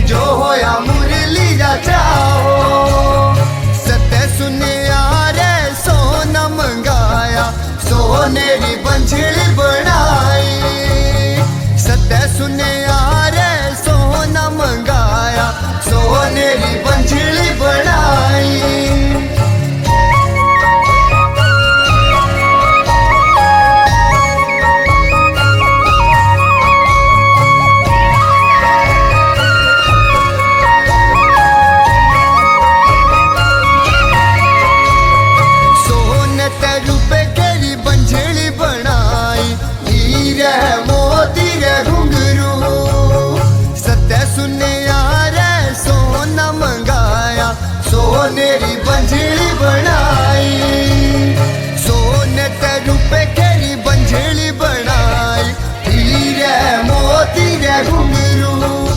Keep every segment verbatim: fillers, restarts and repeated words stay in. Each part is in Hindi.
जो होया मुरली रचाओ। सत्य सुनिया रे सोना मंगाया, सोनेरी बंझड़ी बनाई। सत्य सुनिया रे सोना मंगाया, सोनेरी बंझड़ी बनाई। सोनेरी बंझड़ी बनाई, सोने ते रुपए केरी बंझड़ी बनाई। हीरे मोती रे घुंघरू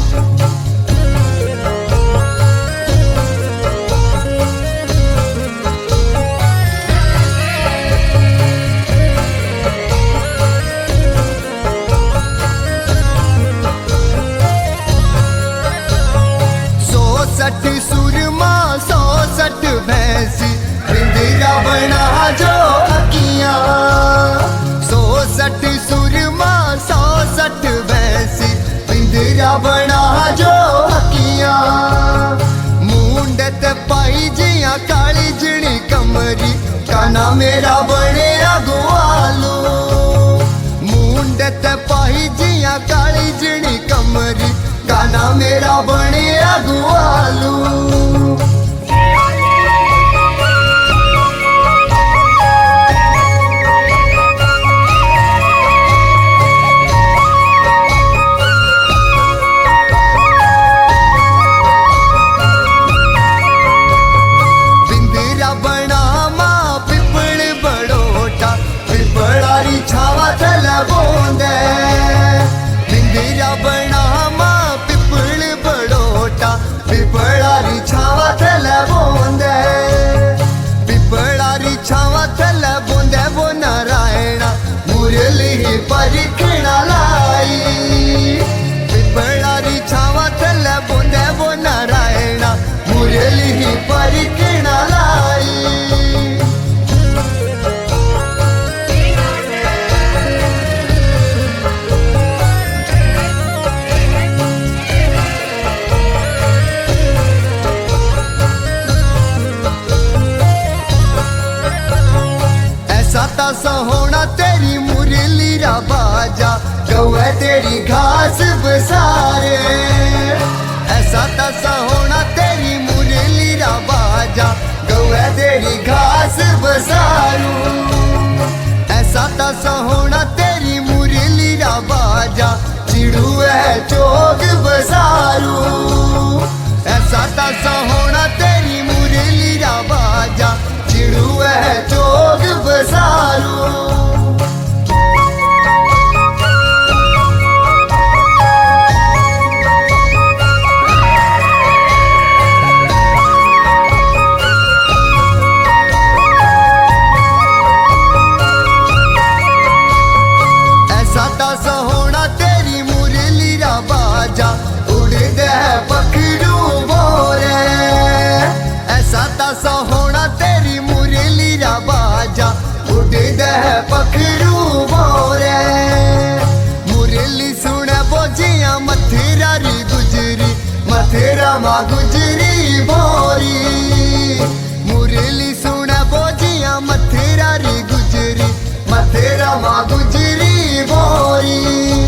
सौ सठ सुरमा सौ सठ भैंसी, बिंदिया बना जो अखियां। सौ सठ सुरमा सौ सठ भैंसी, बिंदिया बना जो अखियां। मुंड ते पाई जिया काली जणी कमरी, काना मेरा बने अगवालो। मुंड ते पाई जिया काली जणी कमरी, काना मेरा बने अगवालो। छावा थल बोंदे बिंदिया बना मां पिपल बड़ोटा, पिपलारी छावा थल बोंदे। पिपलारी छावा थल बोंदे वो नारायणा, मुरली परिखणा लाई। पिपलारी छावा थल बोंदे वो नारायणा, मुरली परिखणा लाई। सा होना तेरी मुरली रा बाजा, गौए तेरी घास बसारे। ऐसा तसा होना तेरी मुरली रा बाजा, गौए तेरी घास बसारू। ऐसा तसा होना तेरी मुरली रा बाजा, चिड़ू है चोग बसारू। ऐसा तसा होना तेरी मुरली रा बाजा, चिड़ू है चोग बसारू। ऐसा तसा होना तेरी मुरली रा बाजा, उड़दे पखरू बोरे। ऐसा तसा होना तेरी मुरली रा बाजा, उड़दे पखरू बोरे। मुरली सुने बोझिया मथुरा री गुजरी, मथुरा मां गुजरी भोरी। मुरली सुने बोझिया मथुरा री गुजरी, मथुरा मां गुजरी भोरी।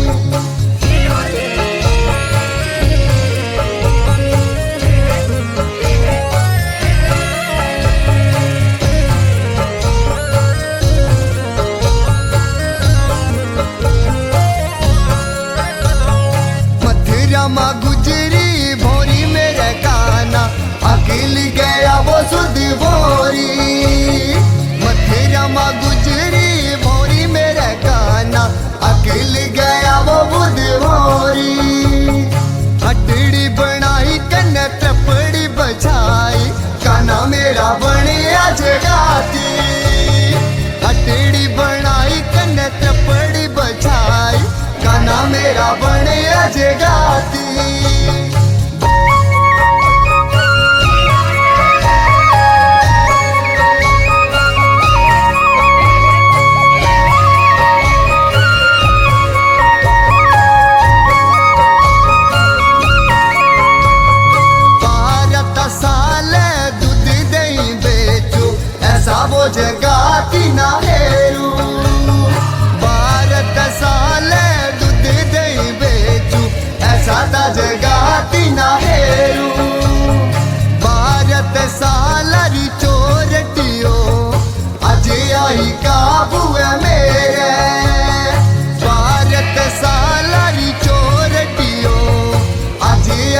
मां गुजरी भोरी मेरे काना, अकेल गया वो सुध भोरी। मथुरा मां गुजरी भोरी मेरे काना, अकेल गया वो बुध भोरी। हटड़ी बनाई कन्ने त्रपड़ी बछाई, काना मेरा बने आज गाती। हटड़ी बनाई कन्ने त्रपड़ी बछाई, काना मेरा बने आज गाती।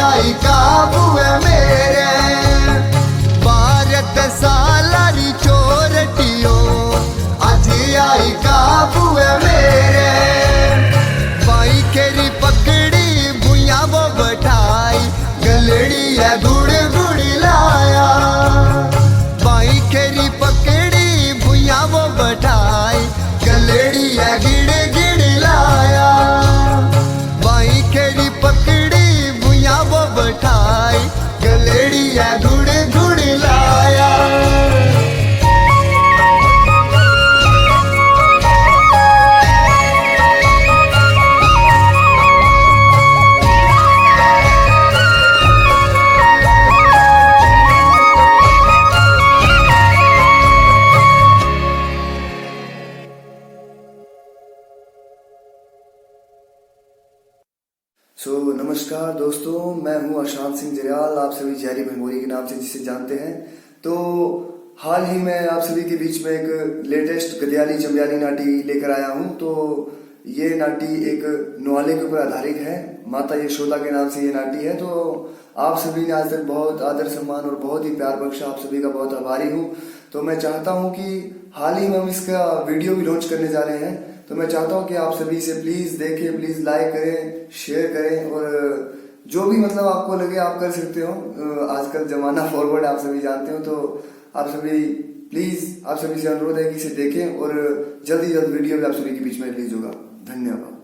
आई काबू है मेरे भारत सालारी चोरटियो आज आई काबू है मेरे बाई केरी पकड़ी भुया वो बठाई गलड़ी है गुड़ गुड़ लाया बाई केरी पकड़ी भुया वो बठाई गलड़ी है गिड़ गिड़ लाया बाई केरी पकड़ी भुया वो बठाई गलड़ी है गुड़ गुड़ लाया। सो so, नमस्कार दोस्तों, मैं हूं अशांत सिंह जरियाल, आप सभी जहरी भंगोरी के नाम से जिसे जानते हैं। तो हाल ही में आप सभी के बीच में एक लेटेस्ट गदियाली चंबियाली नाटी लेकर आया हूं। तो ये नाटी एक नवाले के ऊपर आधारित है, माता यशोदा के नाम से ये नाटी है। तो आप सभी ने आज तक बहुत आदर सम्मान और बहुत ही प्यार बख्शा, आप सभी का बहुत आभारी हूँ। तो मैं चाहता हूँ कि हाल ही में हम इसका वीडियो भी लॉन्च करने जा रहे हैं, तो मैं चाहता हूँ कि आप सभी इसे प्लीज देखें, प्लीज लाइक करें, शेयर करें और जो भी मतलब आपको लगे आप कर सकते हो। आजकल जमाना फॉरवर्ड आप सभी जानते हो, तो आप सभी प्लीज आप सभी से अनुरोध है कि इसे देखें और जल्दी जल्द वीडियो भी आप सभी के बीच में रिलीज होगा। धन्यवाद।